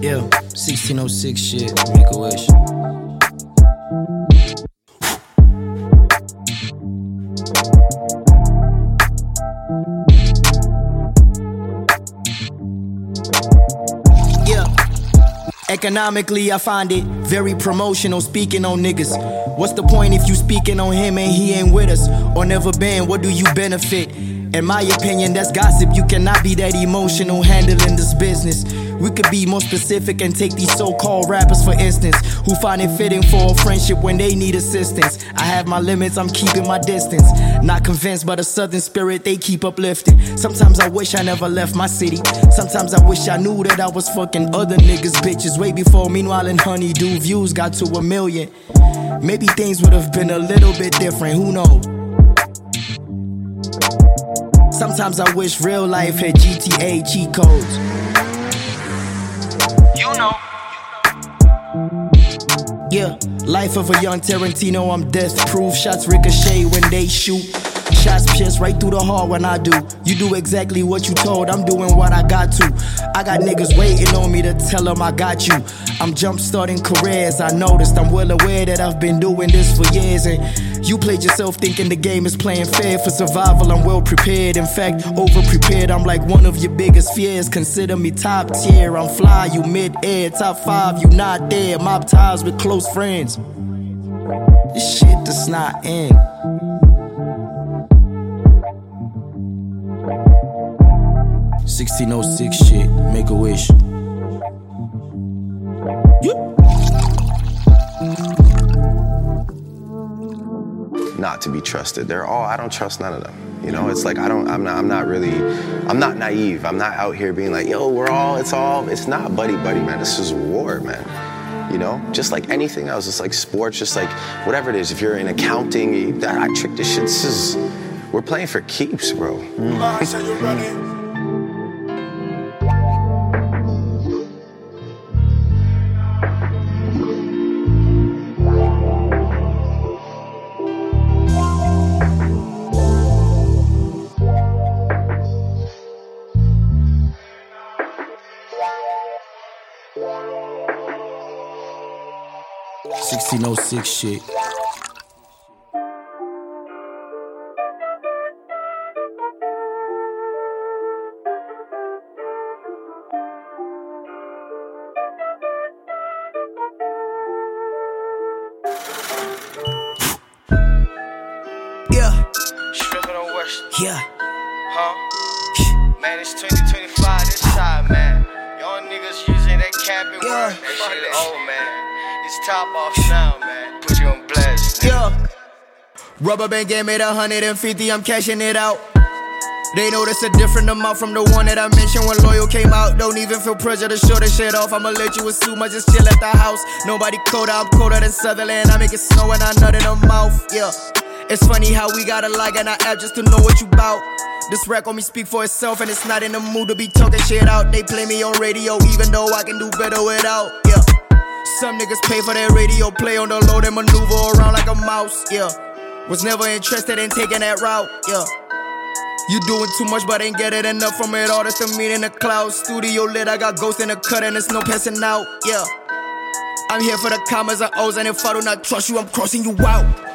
Yeah, 1606 shit, make a wish. Yeah, economically I find it very promotional speaking on niggas. What's the point if you speaking on him and he ain't with us or never been? What do you benefit? In my opinion, that's gossip. You cannot be that emotional handling this business. We could be more specific and take these so-called rappers for instance, who find it fitting for a friendship when they need assistance. I have my limits, I'm keeping my distance. Not convinced by the southern spirit, they keep uplifting. Sometimes I wish I never left my city. Sometimes I wish I knew that I was fucking other niggas' bitches way before. Meanwhile in Honeydew, views got to 1 million. Maybe things would have been a little bit different, who knows? Sometimes I wish real life had GTA cheat codes. You know. Yeah, life of a young Tarantino, I'm death proof. Shots ricochet when they shoot. Shots pierce right through the heart when I do. You do exactly what you told, I'm doing what I got to. I got niggas waiting on me to tell them I got you. I'm jump starting careers, I noticed. I'm well aware that I've been doing this for years. And you played yourself thinking the game is playing fair. For survival, I'm well prepared. In fact, over prepared, I'm like one of your biggest fears. Consider me top tier, I'm fly, you mid-air. Top 5, you not there. Mob ties with close friends. This shit does not end. $1606 shit, make a wish. Not to be trusted. I don't trust none of them. You know, it's like I'm not naive. I'm not out here being like, yo, it's not buddy, man. This is war, man. You know, just like anything else. It's like sports, just like whatever it is. If you're in accounting, I trick this shit. We're playing for keeps, bro. 1606 shit. Yeah. Stripping on West. Yeah. Huh? Man, it's 2025 this side, man. Y'all niggas using that capping word. That shit old, man. It's top off now, man. Put you on blast. Yeah. Rubber band game made 150, I'm cashing it out. They know that's a different amount from the one that I mentioned when Loyal came out. Don't even feel pressure to show the shit off. I'ma let you assume I just chill at the house. Nobody colder, I'm colder than Sutherland. I make it snow and I nut in the mouth. Yeah. It's funny how we got a like and I app just to know what you bout. This rap on me speak for itself and it's not in the mood to be talking shit out. They play me on radio even though I can do better without. Yeah. Some niggas pay for their radio play on the low, they maneuver around like a mouse. Yeah. Was never interested in taking that route. Yeah. You doing too much but ain't getting enough from it all. That's the meaning of clouds. Studio lit, I got ghosts in the cut and there's no passing out. Yeah. I'm here for the commas and O's, and if I do not trust you, I'm crossing you out.